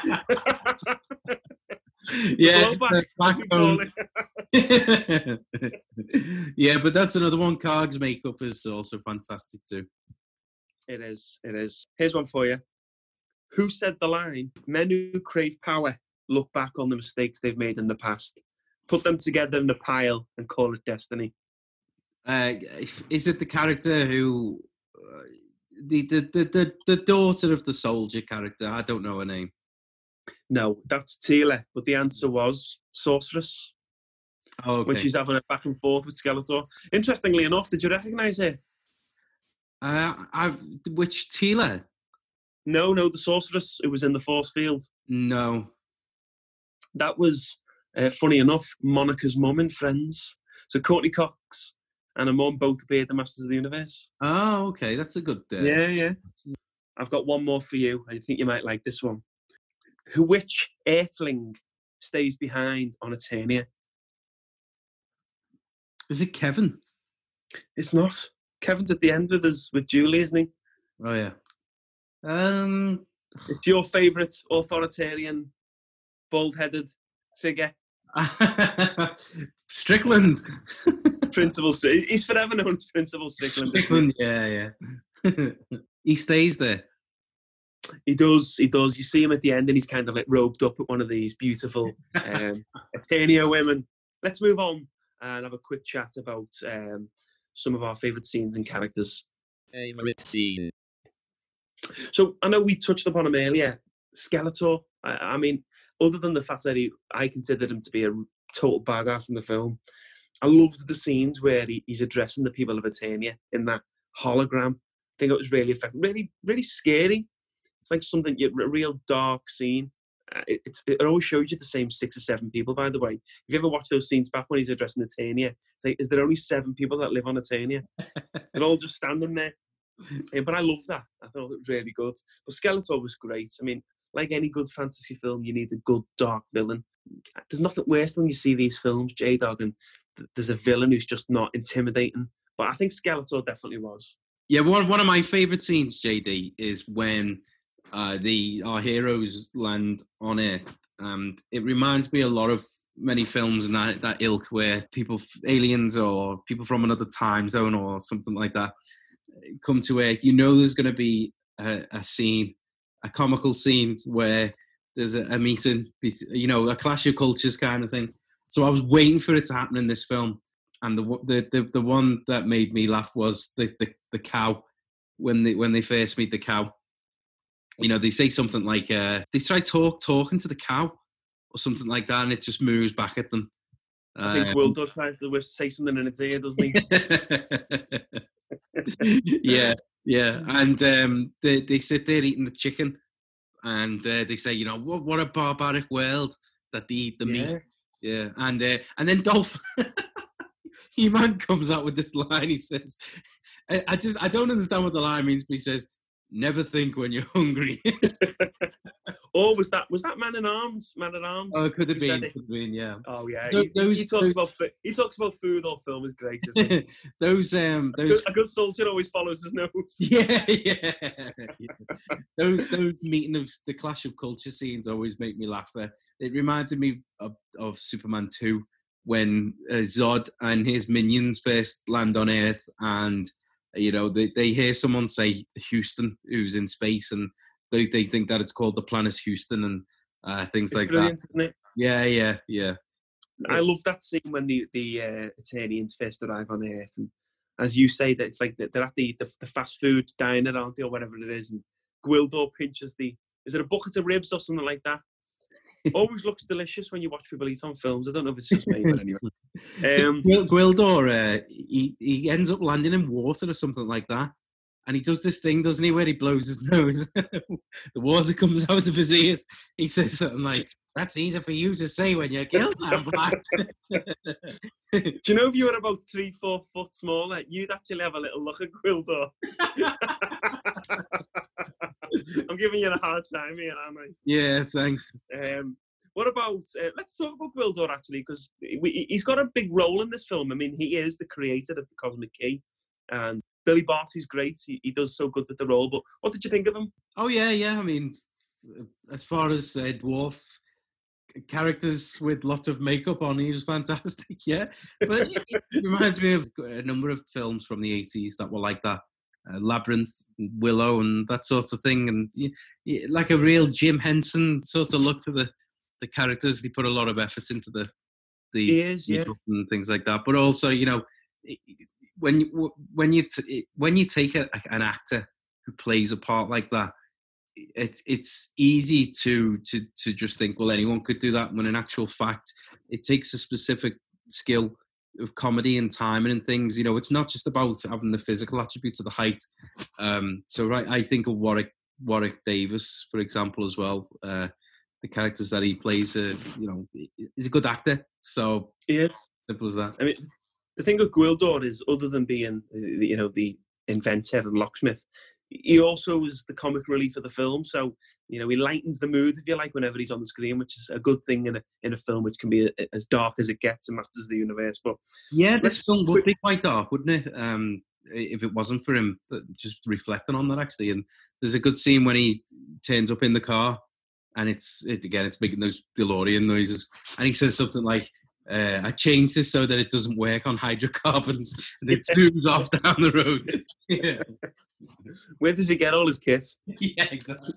Yeah. Yeah, but that's another one. Karg's makeup is also fantastic too. It is. It is. Here's one for you. Who said the line, "Men who crave power look back on the mistakes they've made in the past, put them together in a pile and call it destiny"? Is it the character who... the daughter of the soldier character? I don't know her name. No, that's Teela. But the answer was Sorceress. Oh, okay. When she's having a back and forth with Skeletor. Interestingly enough, did you recognise her? Which Teela? No, the Sorceress who was in the force field. No. That was, funny enough, Monica's mum in Friends. So Courtney Cox and her mum both appeared in Masters of the Universe. Oh, okay. That's a good... Yeah. I've got one more for you. I think you might like this one. Which Earthling stays behind on Eternia? Is it Kevin? It's not. Kevin's at the end with Julie, isn't he? Oh, yeah. It's your favourite authoritarian, bald-headed figure. Strickland. Principal Strickland. He's forever known as Principal Strickland. Strickland, yeah. He stays there. He does. You see him at the end and he's kind of like robed up at one of these beautiful Eternia women. Let's move on and have a quick chat about some of our favourite scenes and characters. Favourite scene. So I know we touched upon him earlier. Skeletor. I mean, other than the fact that I considered him to be a total badass in the film, I loved the scenes where he's addressing the people of Eternia in that hologram. I think it was really effective, really, really scary. It's like something, a real dark scene. It always shows you the same 6 or 7 people, by the way. If you ever watch those scenes back when he's addressing Eternia, it's like, is there only 7 people that live on Eternia? They're all just standing there. But I love that. I thought it was really good. But Skeletor was great. I mean, like any good fantasy film, you need a good dark villain. There's nothing worse than you see these films, J-Dog, and there's a villain who's just not intimidating. But I think Skeletor definitely was. Yeah, one of my favourite scenes, JD, is when our heroes land on Earth. And it reminds me a lot of many films in that ilk where aliens or people from another time zone or something like that come to Earth. You know there's going to be a scene, a comical scene where there's a meeting, a clash of cultures kind of thing. So I was waiting for it to happen in this film. And the one that made me laugh was the cow when they first meet the cow. They say something like they try talking to the cow or something like that, and it just moves back at them. I think Gwildor tries to say something in its ear, doesn't he? yeah. And they sit there eating the chicken, and they say, what a barbaric world that they eat the meat. Yeah, and then Dolph. He-Man comes out with this line. He says, I don't understand what the line means, but he says, "Never think when you're hungry." Or was that Man at Arms? Oh, it could have been, yeah. Oh, yeah. He talks about food or film is great, isn't it? those a good soldier always follows his nose. Yeah. Those meeting of the clash of culture scenes always make me laugh. It reminded me of Superman 2 when Zod and his minions first land on Earth, and they hear someone say Houston, who's in space, and they think that it's called the planet Houston and things like that. Isn't it? Yeah. I love that scene when the Eternians first arrive on Earth, and as you say, that it's like they're at the fast food diner, aren't they, or whatever it is, and Gwildor pinches is it a bucket of ribs or something like that? Always looks delicious when you watch people eat on films. I don't know if it's just me, but anyway. Gwildor, he ends up landing in water or something like that. And he does this thing, doesn't he, where he blows his nose. The water comes out of his ears. He says something like, "That's easy for you to say when you're guilty, I'm black." Do you know if you were about 3-4 foot smaller, you'd actually have a little look at Gwildor? I'm giving you a hard time here, aren't I? Yeah, thanks. What about, let's talk about Gwildor, actually, because he's got a big role in this film. I mean, he is the creator of the Cosmic Key, and Billy Barty's great. He does so good with the role, but what did you think of him? Oh, yeah. I mean, as far as dwarf characters with lots of makeup on, he was fantastic, yeah. But it reminds me of a number of films from the 80s that were like that. Labyrinth, Willow, and that sort of thing, and like a real Jim Henson sort of look to the characters. They put a lot of effort into the makeup and things like that. But also, when you take an actor who plays a part like that, it's easy to just think, well, anyone could do that. When in actual fact, it takes a specific skill of comedy and timing and things. It's not just about having the physical attributes of the height. So I think of Warwick Davis, for example, as well. The characters that he plays, he's a good actor. So yes, simple as that. I mean, the thing with Gwildor is, other than being the inventor and locksmith, he also is the comic relief of the film. So he lightens the mood, if you like, whenever he's on the screen, which is a good thing in a film which can be as dark as it gets in Masters of the Universe. But yeah, this film would be quite dark, wouldn't it? If it wasn't for him. Just reflecting on that, actually, and there's a good scene when he turns up in the car, and it's making those DeLorean noises, and he says something like, I changed this so that it doesn't work on hydrocarbons, and it zooms off down the road. Yeah. Where does he get all his kit? Yeah, exactly.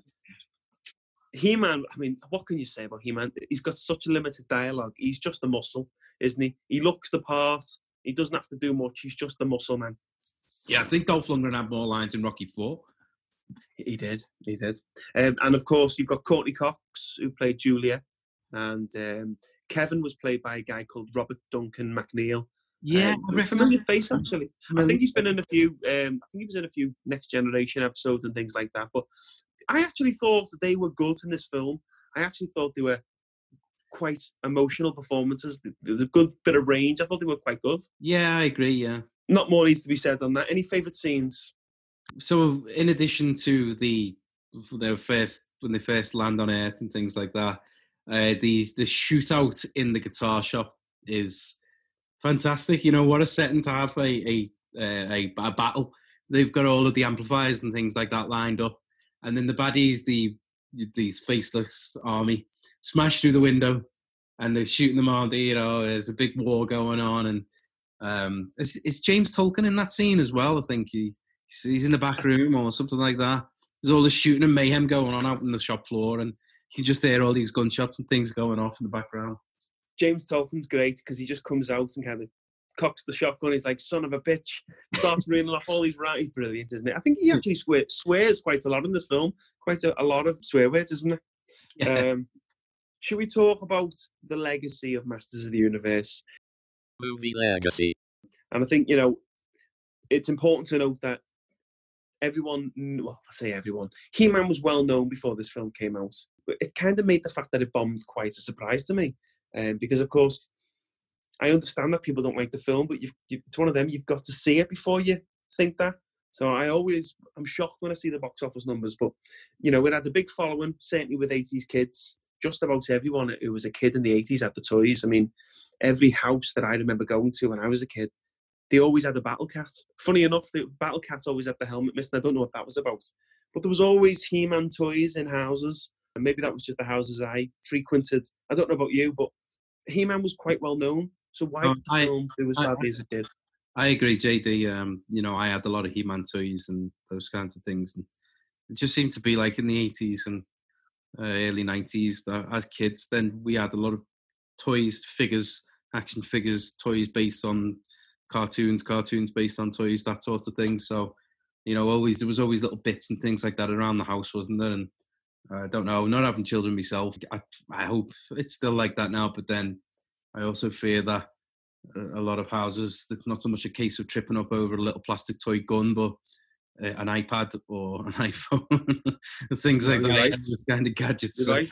He-Man, I mean, what can you say about He-Man? He's got such a limited dialogue. He's just a muscle, isn't he? He looks the part. He doesn't have to do much. He's just a muscle man. Yeah, I think Dolph Lundgren had more lines in Rocky IV. He did. And of course, you've got Courtney Cox, who played Julia, and Kevin was played by a guy called Robert Duncan McNeil. Yeah, a familiar face, actually. I think he's been in a few. I think he was in a few Next Generation episodes and things like that. But I actually thought that they were good in this film. I actually thought they were quite emotional performances. There was a good bit of range. I thought they were quite good. Yeah, I agree. Yeah, not more needs to be said on that. Any favourite scenes? So, in addition to when they first land on Earth and things like that, the shootout in the guitar shop is fantastic. What a setting to have a battle. They've got all of the amplifiers and things like that lined up, and then the baddies, these faceless army, smash through the window, and they're shooting them on. There's a big war going on, and it's James Tolkien in that scene as well. I think he's in the back room or something like that. There's all this shooting and mayhem going on out on the shop floor, and you can just hear all these gunshots and things going off in the background. James Tolkien's great because he just comes out and kind of cocks the shotgun. He's like, son of a bitch, starts reeling off all these right. He's brilliant, isn't it? I think he actually swears quite a lot in this film. Quite a lot of swear words, isn't it? Yeah. Should we talk about the legacy of Masters of the Universe? Movie legacy. And I think, it's important to note that everyone, He-Man was well known before this film came out. But it kind of made the fact that it bombed quite a surprise to me. Because, of course, I understand that people don't like the film, but it's one of them, you've got to see it before you think that. So I'm shocked when I see the box office numbers. But, it had a big following, certainly with 80s kids. Just about everyone who was a kid in the 80s had the toys. I mean, every house that I remember going to when I was a kid, they always had a Battle Cat. Funny enough, the Battle Cats always had the helmet missing. I don't know what that was about. But there was always He-Man toys in houses. And maybe that was just the houses I frequented. I don't know about you, but He-Man was quite well known. So why did the film do as badly as it did? I agree, JD. I had a lot of He-Man toys and those kinds of things. And it just seemed to be like in the 80s and early 90s that as kids, then we had a lot of toys, figures, action figures, toys based on cartoons based on toys, that sort of thing. So, there was always little bits and things like that around the house, wasn't there? And I don't know, not having children myself, I hope it's still like that now, but then I also fear that a lot of houses, it's not so much a case of tripping up over a little plastic toy gun, but an iPad or an iPhone, things like that, right. Just kind of gadgets. Right.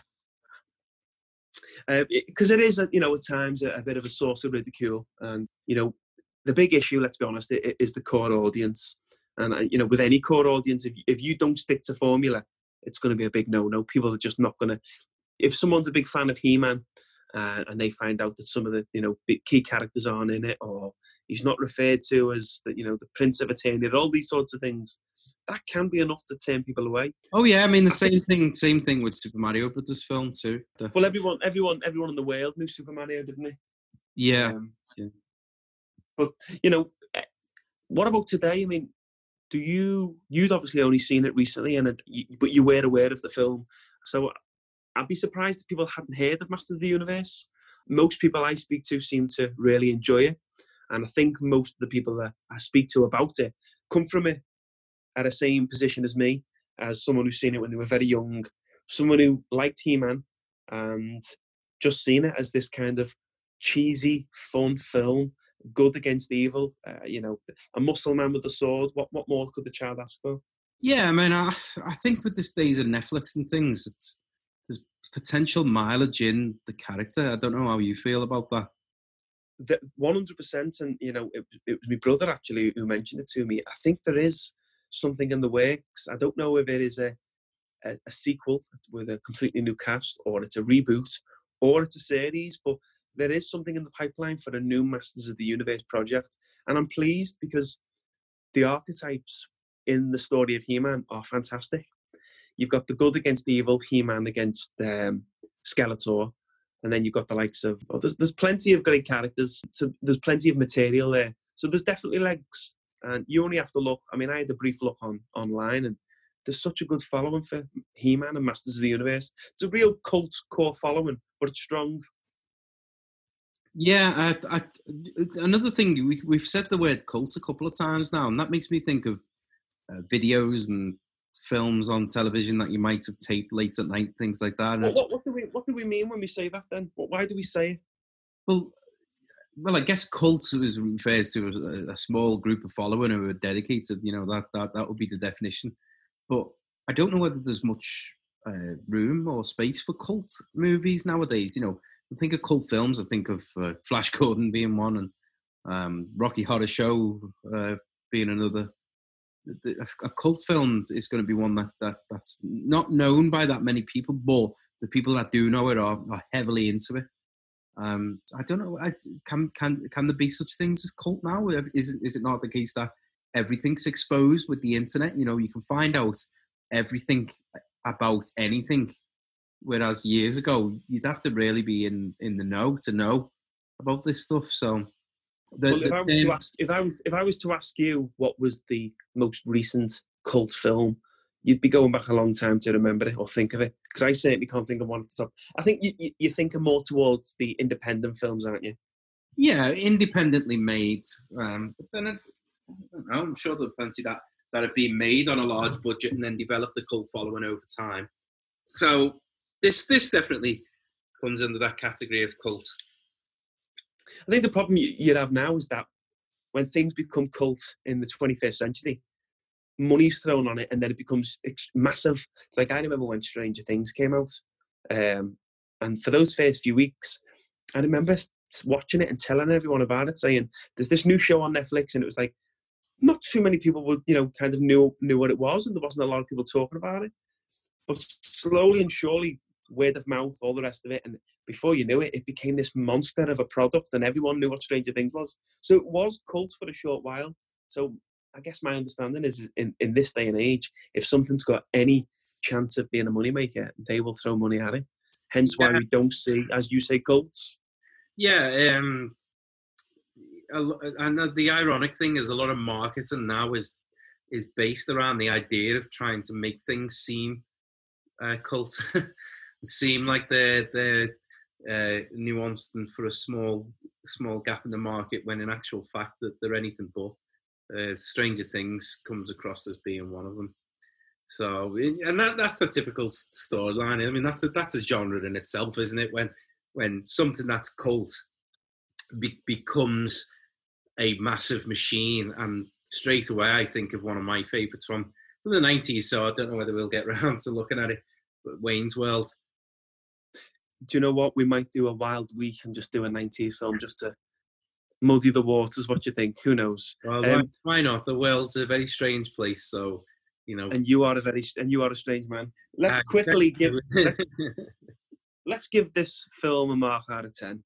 Because it is, at times a bit of a source of ridicule. And, the big issue, let's be honest, is the core audience. And, with any core audience, if you don't stick to formula, it's going to be a big no-no. People are just not going to... If someone's a big fan of He-Man and they find out that some of the, big key characters aren't in it, or he's not referred to as the Prince of Eternia, all these sorts of things, that can be enough to turn people away. Oh yeah, I mean the same thing with Super Mario Brothers film too. Well, everyone in the world knew Super Mario, didn't they? Yeah. But what about today? I mean, You'd obviously only seen it recently, but you were aware of the film. So I'd be surprised if people hadn't heard of Masters of the Universe. Most people I speak to seem to really enjoy it. And I think most of the people that I speak to about it come from it at the same position as me, as someone who's seen it when they were very young, someone who liked He-Man and just seen it as this kind of cheesy, fun film, good against evil, a muscle man with a sword. What more could the child ask for? Yeah, I mean, I think with this days of Netflix and things, there's potential mileage in the character. I don't know how you feel about that. 100%, and it was my brother actually who mentioned it to me. I think there is something in the works. I don't know if it is a sequel with a completely new cast, or it's a reboot, or it's a series, but there is something in the pipeline for a new Masters of the Universe project, and I'm pleased because the archetypes in the story of He-Man are fantastic. You've got the good against the evil, He-Man against Skeletor, and then you've got the likes of... there's plenty of great characters, so there's plenty of material there. So there's definitely legs, and you only have to look. I mean, I had a brief look online, and there's such a good following for He-Man and Masters of the Universe. It's a real cult core following, but it's strong. Yeah, another thing, we've said the word cult a couple of times now, and that makes me think of videos and films on television that you might have taped late at night, things like that. What do we mean when we say that then? Why do we say it? Well, I guess cult refers to a small group of following who are dedicated. That would be the definition. But I don't know whether there's much room or space for cult movies nowadays. I think of cult films. I think of Flash Gordon being one, and Rocky Horror Show being another. A cult film is going to be one that's not known by that many people, but the people that do know it are heavily into it. I don't know. Can there be such things as cult now? Is it not the case that everything's exposed with the internet? You can find out everything about anything, whereas years ago you'd have to really be in the know to know about this stuff. So, if I was to ask you what was the most recent cult film, you'd be going back a long time to remember it or think of it, because I certainly can't think of one at the top. I think you're thinking more towards the independent films, aren't you? Yeah, independently made. But then I don't know, I'm sure there's plenty that have been made on a large budget and then developed a cult following over time. So this definitely comes under that category of cult. I think the problem you have now is that when things become cult in the 21st century, money's thrown on it and then it becomes massive. It's like, I remember when Stranger Things came out, and for those first few weeks, I remember watching it and telling everyone about it, saying, there's this new show on Netflix, and it was like, not too many people would, kind of knew what it was, and there wasn't a lot of people talking about it. But slowly and surely, word of mouth, all the rest of it, and before you knew it, it became this monster of a product, and everyone knew what Stranger Things was. So it was cult for a short while. So I guess my understanding is, in this day and age, if something's got any chance of being a moneymaker, they will throw money at it. Hence why we don't see, as you say, cults. Yeah, and the ironic thing is a lot of marketing now is based around the idea of trying to make things seem cult, seem like they're nuanced and for a small gap in the market, when in actual fact that they're anything but. Stranger Things comes across as being one of them. So, and that's the typical storyline. I mean, that's a genre in itself, isn't it? When something that's cult becomes a massive machine, and straight away I think of one of my favourites from the 90s. So I don't know whether we'll get around to looking at it. But Wayne's World. Do you know what? We might do a wild week and just do a 90s film just to muddy the waters. What do you think? Who knows? Well, why not? The world's a very strange place, so And you are a strange man. Let's quickly let's give this film a mark out of 10.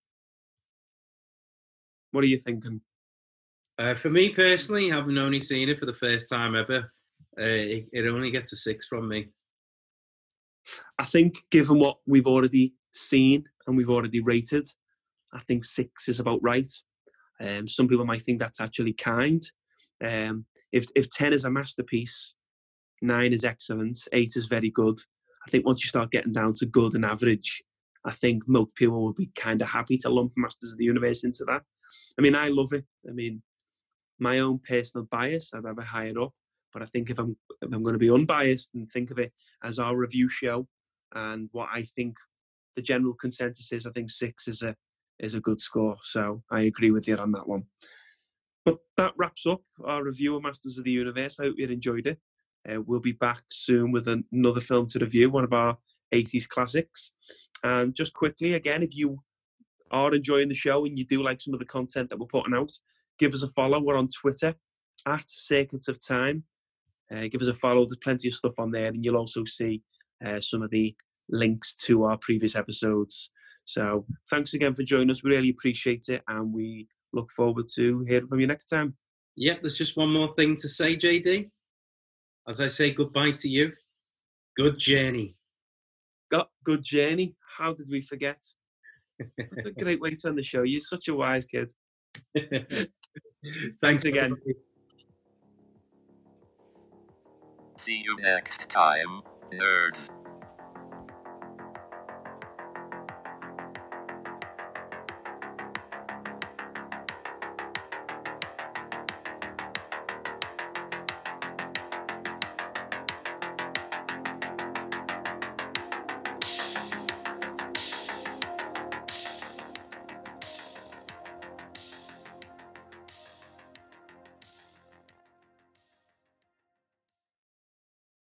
What are you thinking? For me personally, having only seen it for the first time ever, it only gets a 6 from me. I think, given what we've already seen and we've already rated, I think 6 is about right. Some people might think that's actually kind. If 10 is a masterpiece, 9 is excellent, 8 is very good. I think once you start getting down to good and average, I think most people will be kind of happy to lump Masters of the Universe into that. I mean, I love it. I mean, my own personal bias, I'd have it higher up. But I think if I'm going to be unbiased and think of it as our review show and what I think the general consensus is, I think 6 is a good score. So I agree with you on that one. But that wraps up our review of Masters of the Universe. I hope you enjoyed it. We'll be back soon with another film to review, one of our 80s classics. And just quickly, again, if you are enjoying the show and you do like some of the content that we're putting out, give us a follow. We're on Twitter at Circuit of Time. Give us a follow. There's plenty of stuff on there, and you'll also see some of the links to our previous episodes. So thanks again for joining us. We really appreciate it, and we look forward to hearing from you next time. Yeah, there's just one more thing to say, JD. As I say goodbye to you, good journey. Good journey. How did we forget? What a great way to end the show. You're such a wise kid. Thanks again. See you next time, nerds.